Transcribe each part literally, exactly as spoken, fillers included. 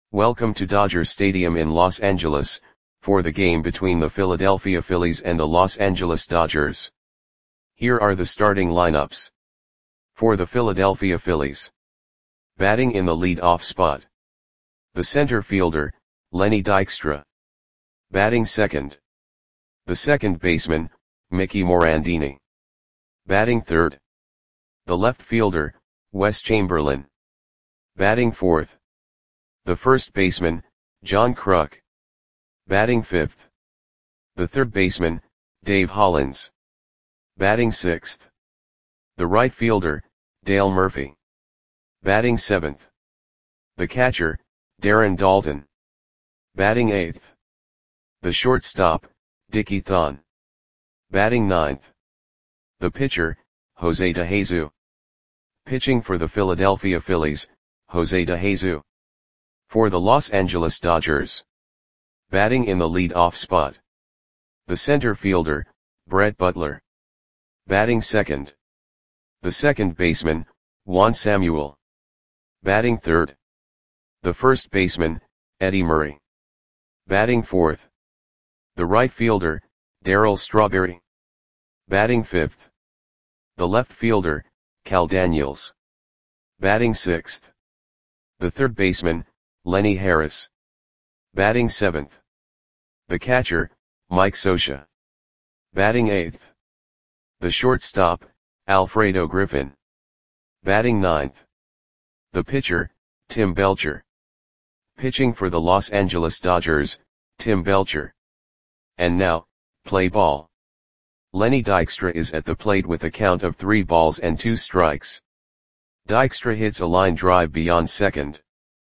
Welcome to Dodger Stadium in Los Angeles, for the game between the Philadelphia Phillies and the Los Angeles Dodgers. Here are the starting lineups. For the Philadelphia Phillies. Batting in the lead-off spot. The center fielder, Lenny Dykstra. Batting second. The second baseman, Mickey Morandini. Batting third. The left fielder, Wes Chamberlain. Batting fourth. The first baseman, John Kruk. Batting fifth. The third baseman, Dave Hollins. Batting sixth. The right fielder, Dale Murphy. Batting seventh. The catcher, Darren Daulton. Batting eighth. The shortstop, Dickie Thon. Batting ninth. The pitcher, Jose DeJesus. Pitching for the Philadelphia Phillies, Jose DeJesus. For the Los Angeles Dodgers. Batting in the lead-off spot. The center fielder, Brett Butler. Batting second. The second baseman, Juan Samuel. Batting third. The first baseman, Eddie Murray. Batting fourth. The right fielder, Darryl Strawberry. Batting fifth. The left fielder, Cal Daniels. Batting sixth. The third baseman, Lenny Harris. Batting seventh. The catcher, Mike Scioscia. Batting eighth. The shortstop, Alfredo Griffin. Batting ninth. The pitcher, Tim Belcher. Pitching for the Los Angeles Dodgers, Tim Belcher. And now, play ball. Lenny Dykstra is at the plate with a count of three balls and two strikes. Dykstra hits a line drive beyond second.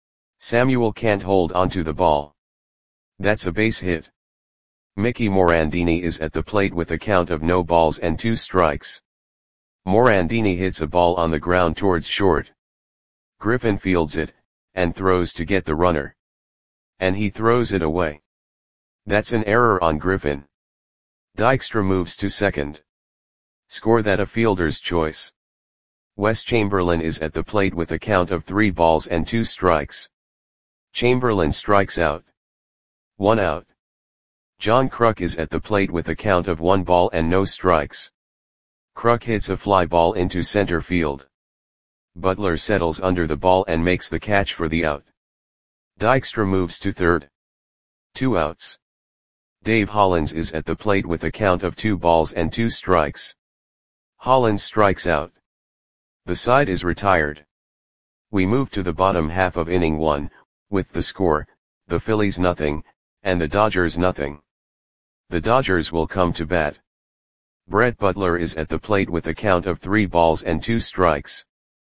Samuel can't hold onto the ball. That's a base hit. Mickey Morandini is at the plate with a count of no balls and two strikes. Morandini hits a ball on the ground towards short. Griffin fields it, and throws to get the runner. And he throws it away. That's an error on Griffin. Dykstra moves to second. Score that a fielder's choice. Wes Chamberlain is at the plate with a count of three balls and two strikes. Chamberlain strikes out. One out. John Kruk is at the plate with a count of one ball and no strikes. Kruk hits a fly ball into center field. Butler settles under the ball and makes the catch for the out. Dykstra moves to third. Two outs. Dave Hollins is at the plate with a count of two balls and two strikes. Hollins strikes out. The side is retired. We move to the bottom half of inning one, with the score, the Phillies nothing, and the Dodgers nothing. The Dodgers will come to bat. Brett Butler is at the plate with a count of three balls and two strikes.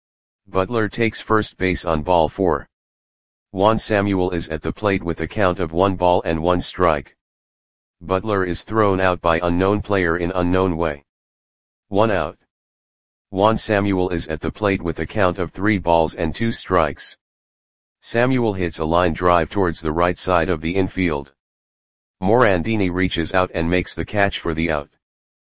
Butler takes first base on ball four. Juan Samuel is at the plate with a count of one ball and one strike. Butler is thrown out by unknown player in unknown way. One out. Juan Samuel is at the plate with a count of three balls and two strikes. Samuel hits a line drive towards the right side of the infield. Morandini reaches out and makes the catch for the out.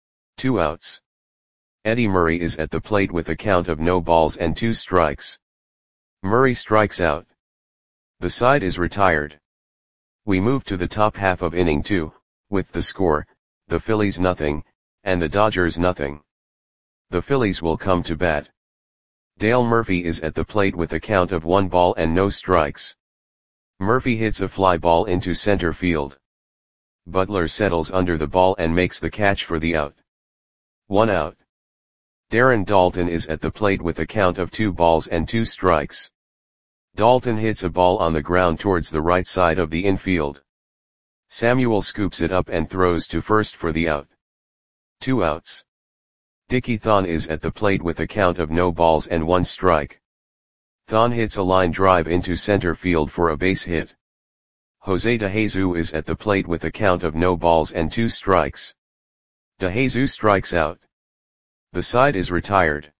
Two outs. Eddie Murray is at the plate with a count of no balls and two strikes. Murray strikes out. The side is retired. We move to the top half of inning two, with the score, the Phillies nothing, and the Dodgers nothing. The Phillies will come to bat. Dale Murphy is at the plate with a count of one ball and no strikes. Murphy hits a fly ball into center field. Butler settles under the ball and makes the catch for the out. One out. Darren Daulton is at the plate with a count of two balls and two strikes. Daulton hits a ball on the ground towards the right side of the infield. Samuel scoops it up and throws to first for the out. Two outs. Dickie Thon is at the plate with a count of no balls and one strike. Thon hits a line drive into center field for a base hit. Jose DeJesus is at the plate with a count of no balls and two strikes. DeJesus strikes out. The side is retired.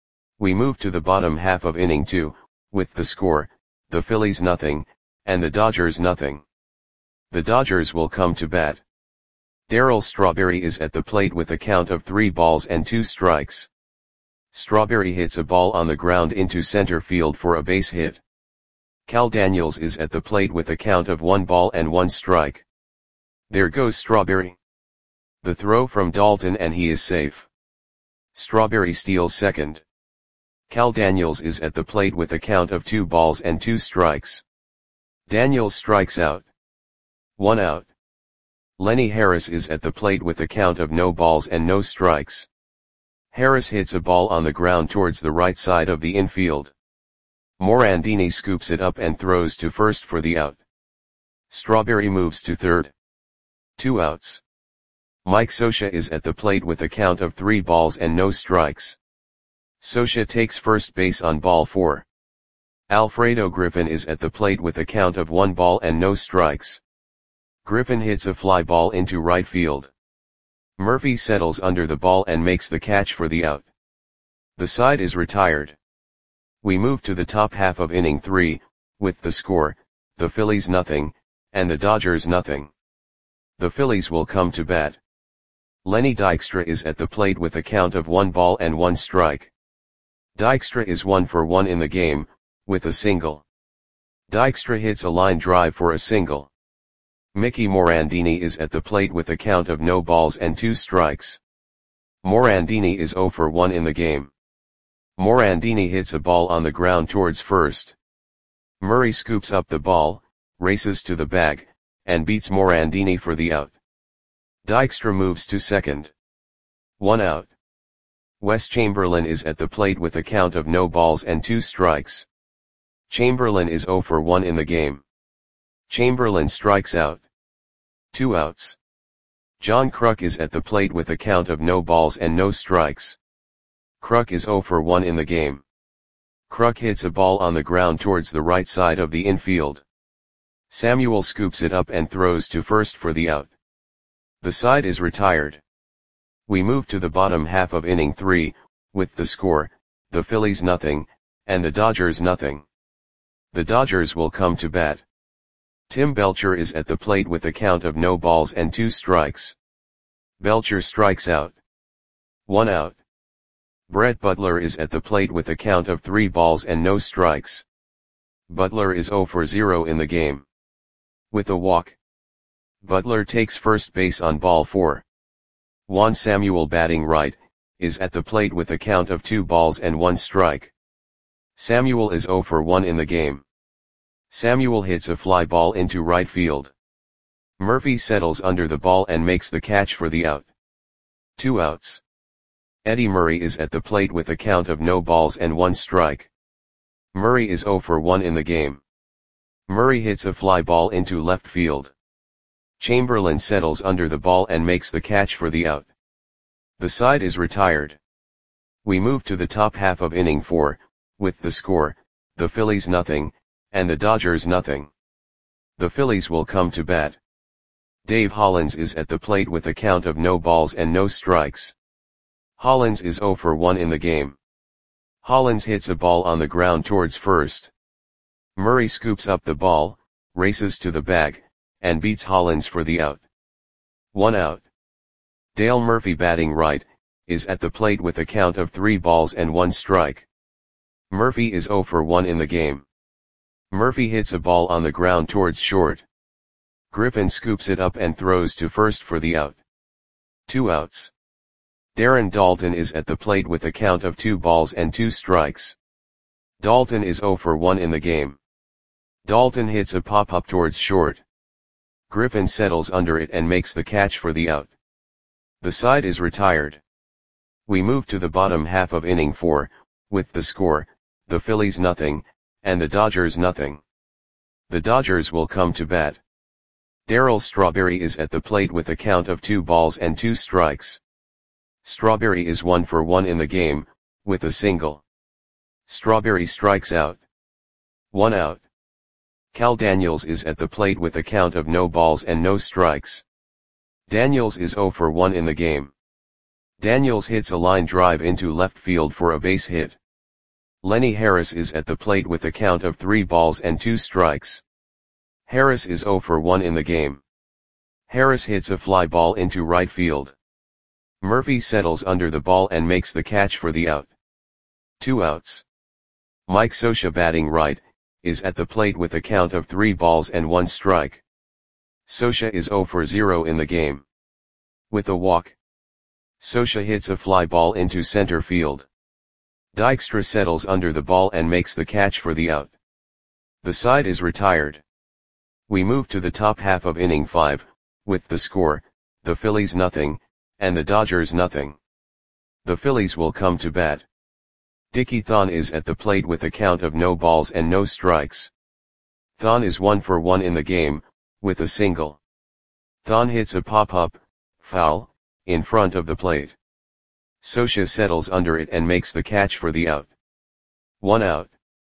We move to the bottom half of inning two, with the score, the Phillies nothing, and the Dodgers nothing. The Dodgers will come to bat. Darryl Strawberry is at the plate with a count of three balls and two strikes. Strawberry hits a ball on the ground into center field for a base hit. Cal Daniels is at the plate with a count of one ball and one strike. There goes Strawberry. The throw from Dalton and he is safe. Strawberry steals second. Cal Daniels is at the plate with a count of two balls and two strikes. Daniels strikes out. One out. Lenny Harris is at the plate with a count of no balls and no strikes. Harris hits a ball on the ground towards the right side of the infield. Morandini scoops it up and throws to first for the out. Strawberry moves to third. Two outs. Mike Scioscia is at the plate with a count of three balls and no strikes. Scioscia takes first base on ball four. Alfredo Griffin is at the plate with a count of one ball and no strikes. Griffin hits a fly ball into right field. Murphy settles under the ball and makes the catch for the out. The side is retired. We move to the top half of inning three, with the score, the Phillies nothing, and the Dodgers nothing. The Phillies will come to bat. Lenny Dykstra is at the plate with a count of one ball and one strike. Dykstra is one for one in the game, with a single. Dykstra hits a line drive for a single. Mickey Morandini is at the plate with a count of no balls and two strikes. Morandini is zero for one in the game. Morandini hits a ball on the ground towards first. Murray scoops up the ball, races to the bag, and beats Morandini for the out. Dykstra moves to second. One out. Wes Chamberlain is at the plate with a count of no balls and two strikes. Chamberlain is zero for one in the game. Chamberlain strikes out. Two outs. John Kruk is at the plate with a count of no balls and no strikes. Kruk is zero for one in the game. Kruk hits a ball on the ground towards the right side of the infield. Samuel scoops it up and throws to first for the out. The side is retired. We move to the bottom half of inning three, with the score, the Phillies nothing, and the Dodgers nothing. The Dodgers will come to bat. Tim Belcher is at the plate with a count of no balls and two strikes. Belcher strikes out. One out. Brett Butler is at the plate with a count of three balls and no strikes. Butler is zero for zero in the game. With a walk. Butler takes first base on ball four. Juan Samuel, batting right, is at the plate with a count of two balls and one strike. Samuel is zero for one in the game. Samuel hits a fly ball into right field. Murphy settles under the ball and makes the catch for the out. Two outs. Eddie Murray is at the plate with a count of no balls and one strike. Murray is zero for one in the game. Murray hits a fly ball into left field. Chamberlain settles under the ball and makes the catch for the out. The side is retired. We move to the top half of inning four, with the score, the Phillies nothing, and the Dodgers nothing. The Phillies will come to bat. Dave Hollins is at the plate with a count of no balls and no strikes. Hollins is zero for one in the game. Hollins hits a ball on the ground towards first. Murray scoops up the ball, races to the bag, and beats Hollins for the out. One out. Dale Murphy, batting right, is at the plate with a count of three balls and one strike. Murphy is zero for one in the game. Murphy hits a ball on the ground towards short. Griffin scoops it up and throws to first for the out. Two outs. Darren Daulton is at the plate with a count of two balls and two strikes. Daulton is zero for one in the game. Daulton hits a pop-up towards short. Griffin settles under it and makes the catch for the out. The side is retired. We move to the bottom half of inning four, with the score, the Phillies nothing, and the Dodgers nothing. The Dodgers will come to bat. Darryl Strawberry is at the plate with a count of two balls and two strikes. Strawberry is one for one in the game, with a single. Strawberry strikes out. One out. Cal Daniels is at the plate with a count of no balls and no strikes. Daniels is zero for one in the game. Daniels hits a line drive into left field for a base hit. Lenny Harris is at the plate with a count of three balls and two strikes. Harris is zero for one in the game. Harris hits a fly ball into right field. Murphy settles under the ball and makes the catch for the out. Two outs. Mike Scioscia, batting right, is at the plate with a count of three balls and one strike. Scioscia is zero for zero in the game. With a walk, Scioscia hits a fly ball into center field. Dykstra settles under the ball and makes the catch for the out. The side is retired. We move to the top half of inning five, with the score, the Phillies nothing, and the Dodgers nothing. The Phillies will come to bat. Dickie Thon is at the plate with a count of no balls and no strikes. Thon is one for one in the game, with a single. Thon hits a pop-up, foul, in front of the plate. Scioscia settles under it and makes the catch for the out. One out.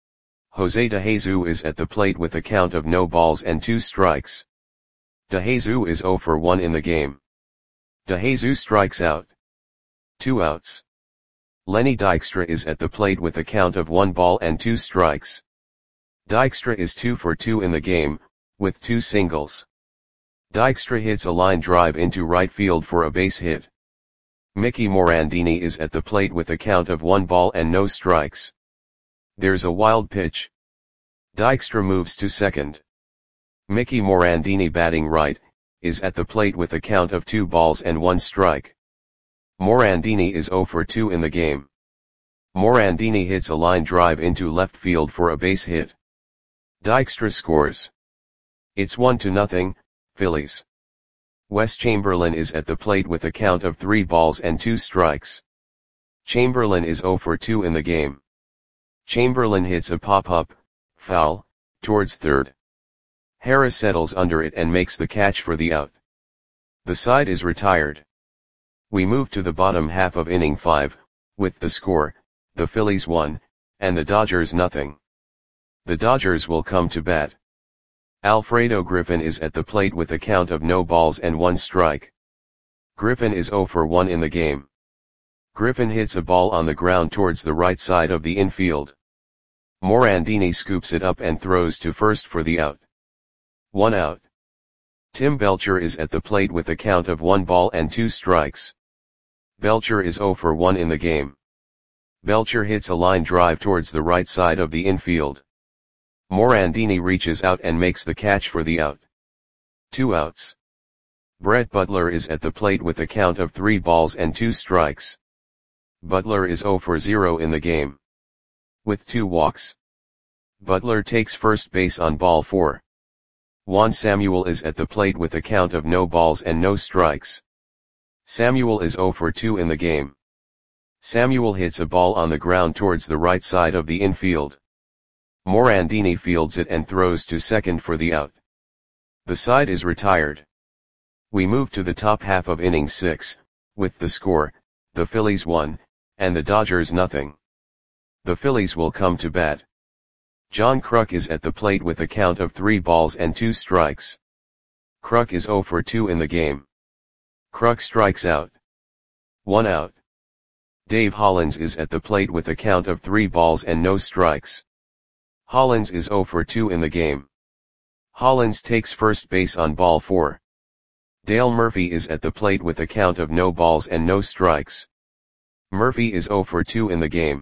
Jose De Jesus is at the plate with a count of no balls and two strikes. De Jesus is zero for one in the game. De Jesus strikes out. Two outs. Lenny Dykstra is at the plate with a count of one ball and two strikes. Dykstra is two for two in the game, with two singles. Dykstra hits a line drive into right field for a base hit. Mickey Morandini is at the plate with a count of one ball and no strikes. There's a wild pitch. Dykstra moves to second. Mickey Morandini, batting right, is at the plate with a count of two balls and one strike. Morandini is zero for two in the game. Morandini hits a line drive into left field for a base hit. Dykstra scores. It's one to nothing, Phillies. Wes Chamberlain is at the plate with a count of three balls and two strikes. Chamberlain is zero for two in the game. Chamberlain hits a pop-up, foul, towards third. Harris settles under it and makes the catch for the out. The side is retired. We move to the bottom half of inning five, with the score, the Phillies one, and the Dodgers nothing. The Dodgers will come to bat. Alfredo Griffin is at the plate with a count of no balls and one strike. Griffin is zero for one in the game. Griffin hits a ball on the ground towards the right side of the infield. Morandini scoops it up and throws to first for the out. One out. Tim Belcher is at the plate with a count of one ball and two strikes. Belcher is zero for one in the game. Belcher hits a line drive towards the right side of the infield. Morandini reaches out and makes the catch for the out. Two outs. Brett Butler is at the plate with a count of three balls and two strikes. Butler is zero for zero in the game. With two walks, Butler takes first base on ball four. Juan Samuel is at the plate with a count of no balls and no strikes. Samuel is zero for two in the game. Samuel hits a ball on the ground towards the right side of the infield. Morandini fields it and throws to second for the out. The side is retired. We move to the top half of inning six, with the score, the Phillies one, and the Dodgers nothing. The Phillies will come to bat. John Kruk is at the plate with a count of three balls and two strikes. Kruk is zero for two in the game. Kruk strikes out. One out. Dave Hollins is at the plate with a count of three balls and no strikes. Hollins is zero for two in the game. Hollins takes first base on ball four. Dale Murphy is at the plate with a count of no balls and no strikes. Murphy is zero for two in the game.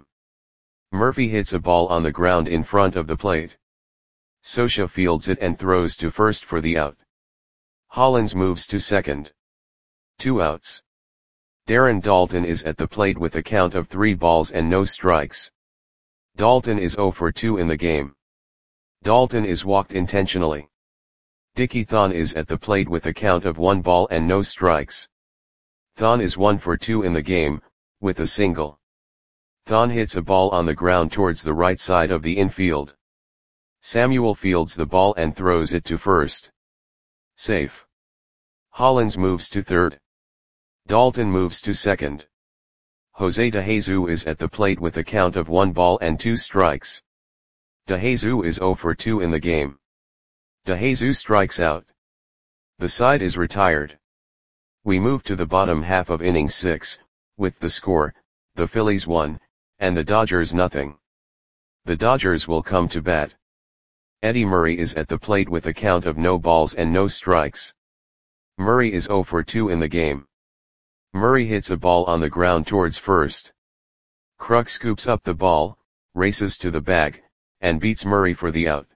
Murphy hits a ball on the ground in front of the plate. Scioscia fields it and throws to first for the out. Hollins moves to second. Two outs. Darren Daulton is at the plate with a count of three balls and no strikes. Daulton is zero for two in the game. Daulton is walked intentionally. Dickie Thon is at the plate with a count of one ball and no strikes. Thon is one for two in the game, with a single. Thon hits a ball on the ground towards the right side of the infield. Samuel fields the ball and throws it to first. Safe. Hollins moves to third. Daulton moves to second. Jose De Jesus is at the plate with a count of one ball and two strikes. De Jesus is zero for two in the game. De Jesus strikes out. The side is retired. We move to the bottom half of inning six, with the score, the Phillies one, and the Dodgers nothing. The Dodgers will come to bat. Eddie Murray is at the plate with a count of no balls and no strikes. Murray is zero for two in the game. Murray hits a ball on the ground towards first. Kruk scoops up the ball, races to the bag, and beats Murray for the out.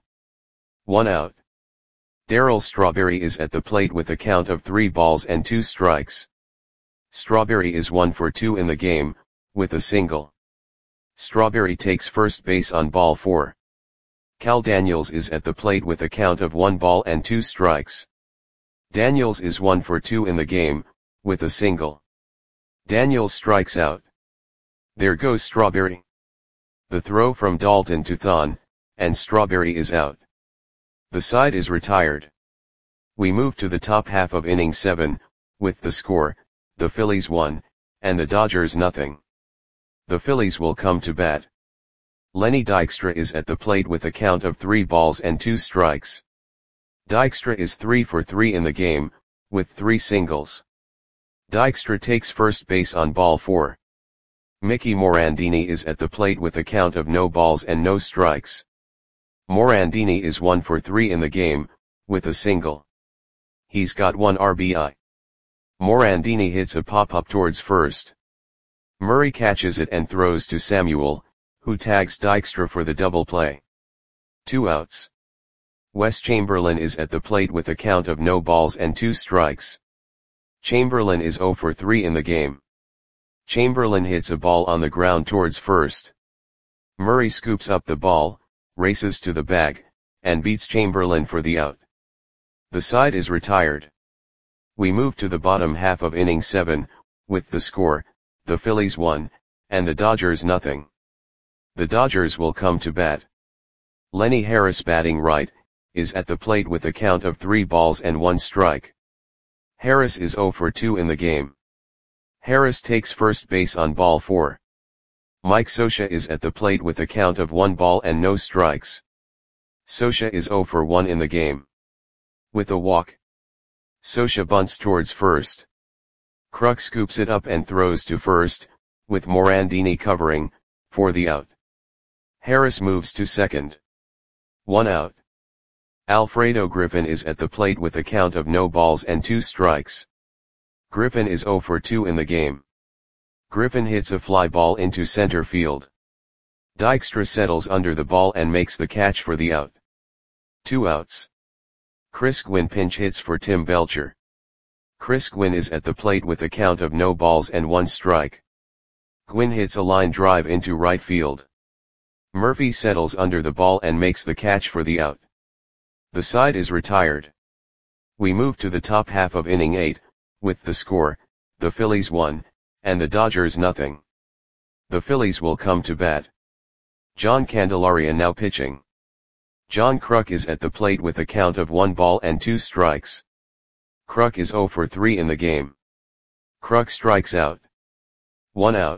One out. Darryl Strawberry is at the plate with a count of three balls and two strikes. Strawberry is one for two in the game, with a single. Strawberry takes first base on ball four. Cal Daniels is at the plate with a count of one ball and two strikes. Daniels is one for two in the game, with a single. Daniels strikes out. There goes Strawberry. The throw from Dalton to Thon, and Strawberry is out. The side is retired. We move to the top half of inning seven, with the score, the Phillies one, and the Dodgers nothing. The Phillies will come to bat. Lenny Dykstra is at the plate with a count of three balls and two strikes. Dykstra is three for three in the game, with three singles. Dykstra takes first base on ball four. Mickey Morandini is at the plate with a count of no balls and no strikes. Morandini is one for three in the game, with a single. He's got one R B I. Morandini hits a pop-up towards first. Murray catches it and throws to Samuel, who tags Dykstra for the double play. Two outs. Wes Chamberlain is at the plate with a count of no balls and two strikes. Chamberlain is zero for three in the game. Chamberlain hits a ball on the ground towards first. Murray scoops up the ball, races to the bag, and beats Chamberlain for the out. The side is retired. We move to the bottom half of inning seven, with the score, the Phillies one, and the Dodgers nothing. The Dodgers will come to bat. Lenny Harris, batting right, is at the plate with a count of three balls and one strike. Harris is zero for two in the game. Harris takes first base on ball four. Mike Scioscia is at the plate with a count of one ball and no strikes. Scioscia is zero for one in the game. With a walk. Scioscia bunts towards first. Kruk scoops it up and throws to first, with Morandini covering, for the out. Harris moves to second. One out. Alfredo Griffin is at the plate with a count of no balls and two strikes. Griffin is zero for two in the game. Griffin hits a fly ball into center field. Dykstra settles under the ball and makes the catch for the out. Two outs. Chris Gwynn pinch hits for Tim Belcher. Chris Gwynn is at the plate with a count of no balls and one strike. Gwynn hits a line drive into right field. Murphy settles under the ball and makes the catch for the out. The side is retired. We move to the top half of inning eight, with the score, the Phillies one, and the Dodgers nothing. The Phillies will come to bat. John Candelaria now pitching. John Kruk is at the plate with a count of one ball and two strikes. Kruk is zero for three in the game. Kruk strikes out. One out.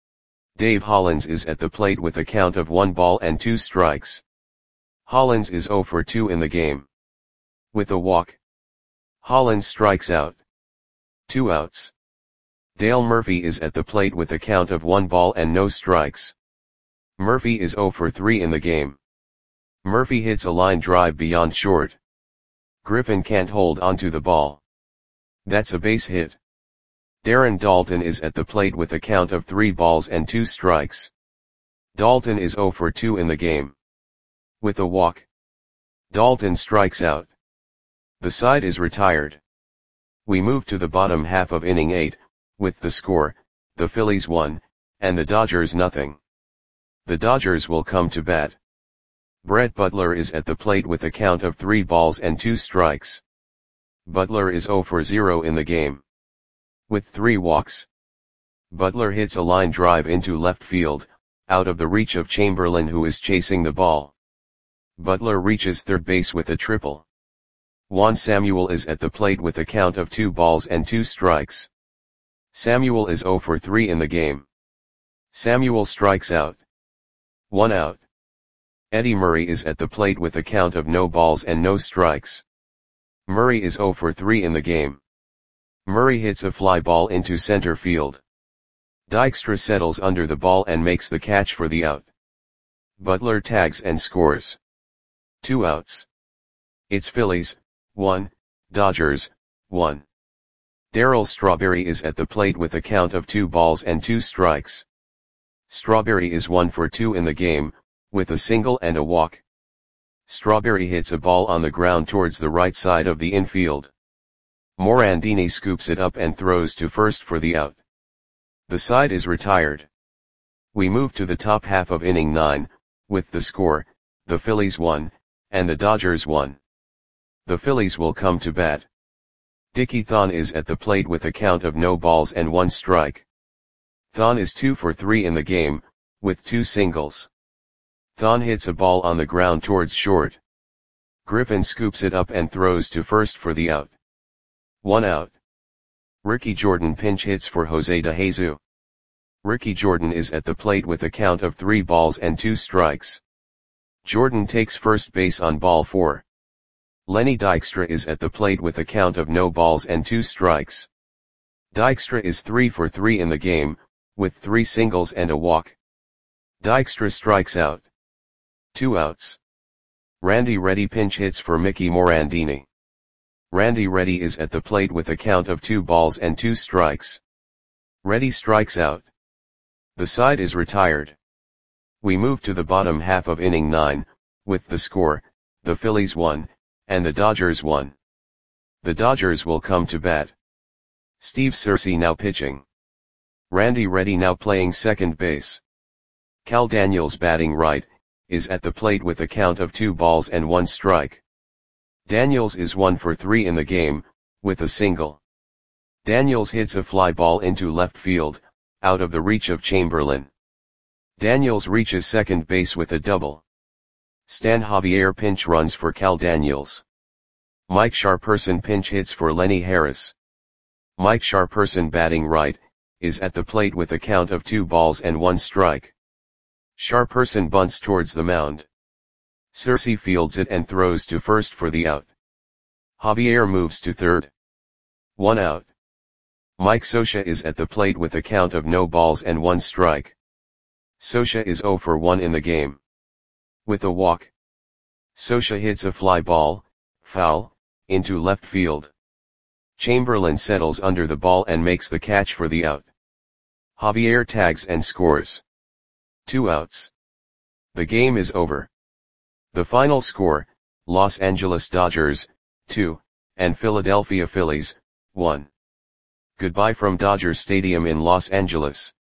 Dave Hollins is at the plate with a count of one ball and two strikes. Hollins is zero for two in the game. With a walk. Hollins strikes out. Two outs. Dale Murphy is at the plate with a count of one ball and no strikes. Murphy is zero for three in the game. Murphy hits a line drive beyond short. Griffin can't hold onto the ball. That's a base hit. Darren Daulton is at the plate with a count of three balls and two strikes. Daulton is zero for two in the game. With a walk. Daulton strikes out. The side is retired. We move to the bottom half of inning eight, with the score, the Phillies one, and the Dodgers nothing. The Dodgers will come to bat. Brett Butler is at the plate with a count of three balls and two strikes. Butler is zero for zero in the game. With three walks. Butler hits a line drive into left field, out of the reach of Chamberlain, who is chasing the ball. Butler reaches third base with a triple. Juan Samuel is at the plate with a count of two balls and two strikes. Samuel is zero for three in the game. Samuel strikes out. One out. Eddie Murray is at the plate with a count of no balls and no strikes. Murray is zero for three in the game. Murray hits a fly ball into center field. Dykstra settles under the ball and makes the catch for the out. Butler tags and scores. Two outs. It's Phillies, one, Dodgers, one. Darryl Strawberry is at the plate with a count of two balls and two strikes. Strawberry is one for two in the game, with a single and a walk. Strawberry hits a ball on the ground towards the right side of the infield. Morandini scoops it up and throws to first for the out. The side is retired. We move to the top half of inning nine, with the score, the Phillies one, and the Dodgers one. The Phillies will come to bat. Dickie Thon is at the plate with a count of no balls and one strike. Thon is two for three in the game, with two singles. Thon hits a ball on the ground towards short. Griffin scoops it up and throws to first for the out. One out. Ricky Jordan pinch hits for Jose De Jesus. Ricky Jordan is at the plate with a count of three balls and two strikes. Jordan takes first base on ball four. Lenny Dykstra is at the plate with a count of no balls and two strikes. Dykstra is three for three in the game, with three singles and a walk. Dykstra strikes out. Two outs. Randy Reddy pinch hits for Mickey Morandini. Randy Reddy is at the plate with a count of two balls and two strikes. Reddy strikes out. The side is retired. We move to the bottom half of inning nine, with the score, the Phillies one, and the Dodgers one. The Dodgers will come to bat. Steve Searcy now pitching. Randy Reddy now playing second base. Cal Daniels batting right, is at the plate with a count of two balls and one strike. Daniels is one for three in the game, with a single. Daniels hits a fly ball into left field, out of the reach of Chamberlain. Daniels reaches second base with a double. Stan Javier pinch runs for Cal Daniels. Mike Sharperson pinch hits for Lenny Harris. Mike Sharperson batting right, is at the plate with a count of two balls and one strike. Sharperson bunts towards the mound. Searcy fields it and throws to first for the out. Javier moves to third. One out. Mike Scioscia is at the plate with a count of no balls and one strike. Scioscia is zero for one in the game. With a walk. Scioscia hits a fly ball, foul, into left field. Chamberlain settles under the ball and makes the catch for the out. Javier tags and scores. Two outs. The game is over. The final score, Los Angeles Dodgers, two, and Philadelphia Phillies, one. Goodbye from Dodger Stadium in Los Angeles.